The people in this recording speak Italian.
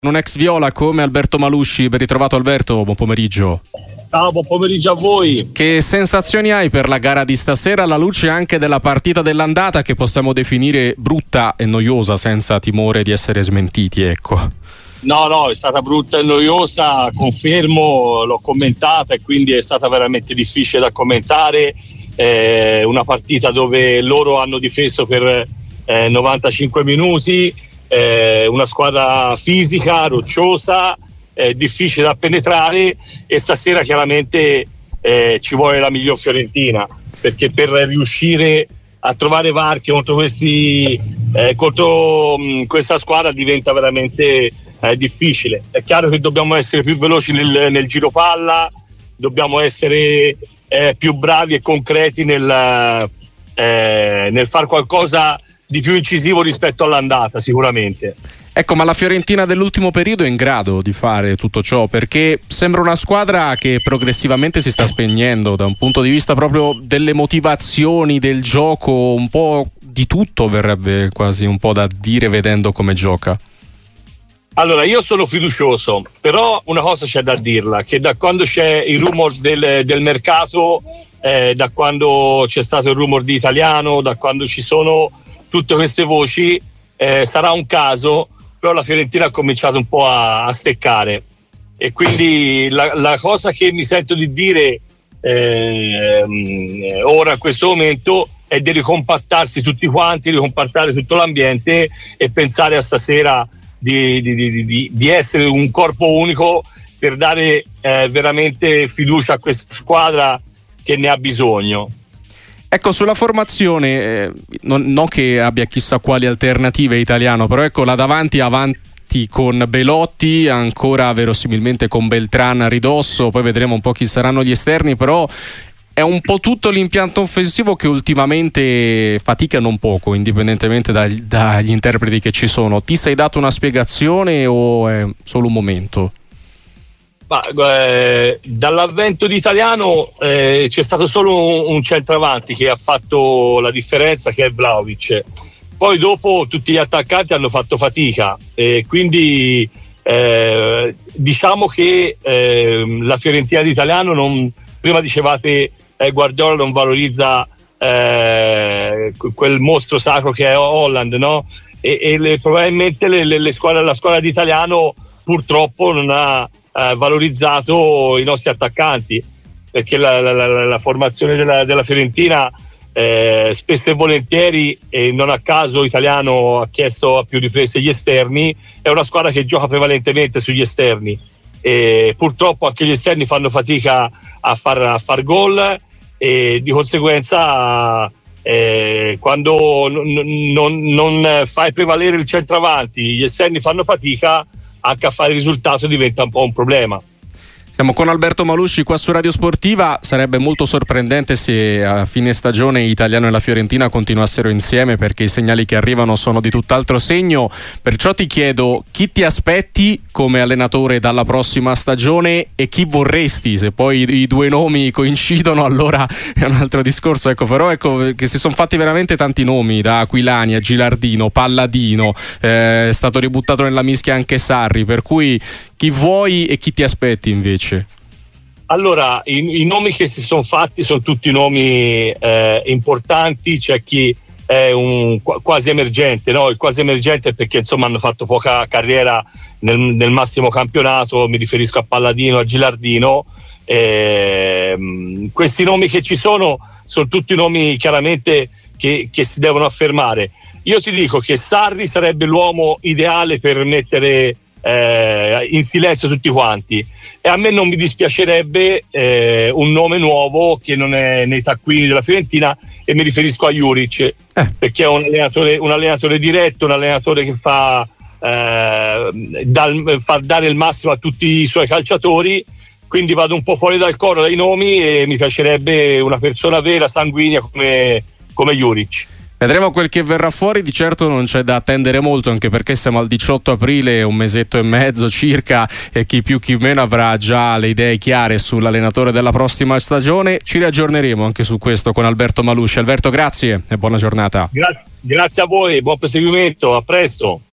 Un ex Viola come Alberto Malusci. Ben ritrovato Alberto, buon pomeriggio. Ciao, buon pomeriggio a voi. Che sensazioni hai per la gara di stasera alla luce anche della partita dell'andata che possiamo definire brutta e noiosa senza timore di essere smentiti, ecco? No, è stata brutta e noiosa, confermo, l'ho commentata e quindi è stata veramente difficile da commentare. Una partita dove loro hanno difeso per 95 minuti, una squadra fisica, rocciosa, difficile da penetrare, e stasera chiaramente ci vuole la miglior Fiorentina, perché per riuscire a trovare varchi contro questa squadra diventa veramente difficile. È chiaro che dobbiamo essere più veloci nel giro palla, dobbiamo essere più bravi e concreti nel far qualcosa di più incisivo rispetto all'andata, sicuramente. Ecco, ma la Fiorentina dell'ultimo periodo è in grado di fare tutto ciò, perché sembra una squadra che progressivamente si sta spegnendo da un punto di vista proprio delle motivazioni, del gioco, un po' di tutto, verrebbe quasi un po' da dire vedendo come gioca. Allora, io sono fiducioso, però una cosa c'è da dirla, che da quando c'è il rumor del mercato, da quando c'è stato il rumor di Italiano, da quando ci sono tutte queste voci, sarà un caso, però la Fiorentina ha cominciato un po' a steccare, e quindi la cosa che mi sento di dire ora in questo momento è di ricompattarsi tutti quanti, ricompattare tutto l'ambiente e pensare a stasera di essere un corpo unico per dare veramente fiducia a questa squadra che ne ha bisogno. Ecco, sulla formazione, non che abbia chissà quali alternative Italiano, però ecco, là davanti avanti con Belotti, ancora verosimilmente con Beltran a ridosso, poi vedremo un po' chi saranno gli esterni, però è un po' tutto l'impianto offensivo che ultimamente fatica non poco, indipendentemente dagli interpreti che ci sono. Ti sei dato una spiegazione o è solo un momento? Dall'avvento di Italiano c'è stato solo un centravanti che ha fatto la differenza, che è Vlahovic. Poi dopo tutti gli attaccanti hanno fatto fatica, quindi diciamo che la Fiorentina di Italiano prima dicevate Guardiola non valorizza quel mostro sacro che è Haaland, no? Probabilmente la squadra di Italiano purtroppo non ha valorizzato i nostri attaccanti, perché la formazione della Fiorentina spesso e volentieri, e non a caso Italiano ha chiesto a più riprese gli esterni, è una squadra che gioca prevalentemente sugli esterni, e purtroppo anche gli esterni fanno fatica a far gol, e di conseguenza quando non fai prevalere il centravanti, gli esterni fanno fatica, anche a fare il risultato diventa un po' un problema. Siamo con Alberto Malusci qua su Radio Sportiva. Sarebbe molto sorprendente se a fine stagione Italiano e la Fiorentina continuassero insieme, perché i segnali che arrivano sono di tutt'altro segno. Perciò ti chiedo chi ti aspetti come allenatore dalla prossima stagione e chi vorresti. Se poi i due nomi coincidono allora è un altro discorso, ecco. Però ecco che si sono fatti veramente tanti nomi, da Aquilani a Gilardino, Palladino, è stato ributtato nella mischia anche Sarri, per cui chi vuoi e chi ti aspetti invece? Allora, i nomi che si sono fatti sono tutti nomi importanti. C'è chi è un quasi emergente, no? Il quasi emergente è perché insomma hanno fatto poca carriera nel massimo campionato, mi riferisco a Palladino, a Gilardino. Questi nomi che ci sono tutti nomi chiaramente che si devono affermare. Io ti dico che Sarri sarebbe l'uomo ideale per mettere in silenzio tutti quanti, e a me non mi dispiacerebbe un nome nuovo che non è nei taccuini della Fiorentina, e mi riferisco a Juric, perché è un allenatore diretto, un allenatore che fa dare il massimo a tutti i suoi calciatori. Quindi vado un po' fuori dal coro dai nomi e mi piacerebbe una persona vera, sanguigna come Juric. Vedremo quel che verrà fuori. Di certo non c'è da attendere molto, anche perché siamo al 18 aprile, un mesetto e mezzo circa, e chi più chi meno avrà già le idee chiare sull'allenatore della prossima stagione. Ci riaggiorneremo anche su questo con Alberto Malusci. Alberto, grazie e buona giornata. Grazie a voi, buon proseguimento, a presto.